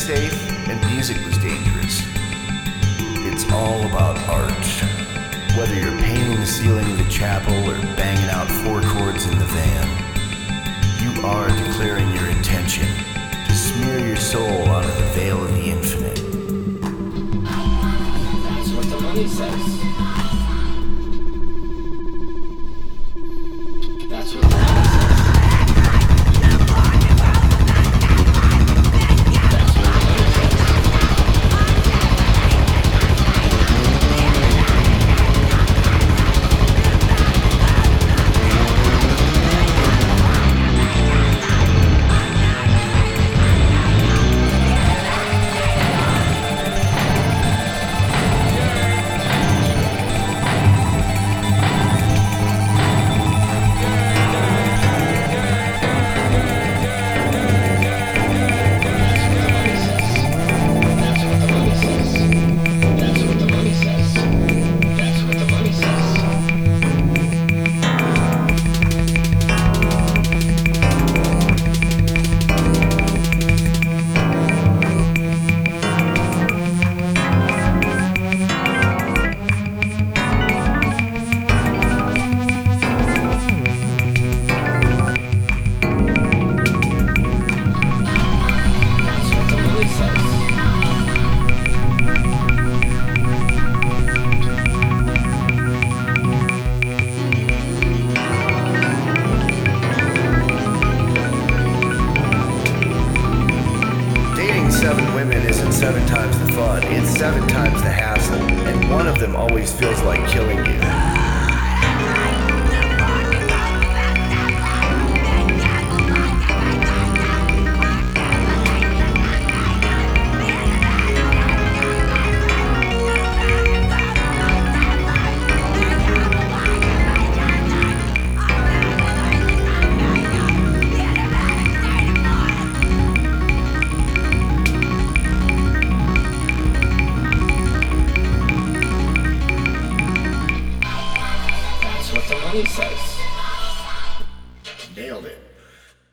safe and music was dangerous. It's all about art. Whether you're painting the ceiling of the chapel or banging out 4 chords in the van, you are declaring your intention to smear your soul onto the veil of the infinite. That's what the money says. That's what the money says. Dating 7 women isn't 7 times the fun, it's 7 times the hassle, and one of them always feels like killing you. That's what the money says.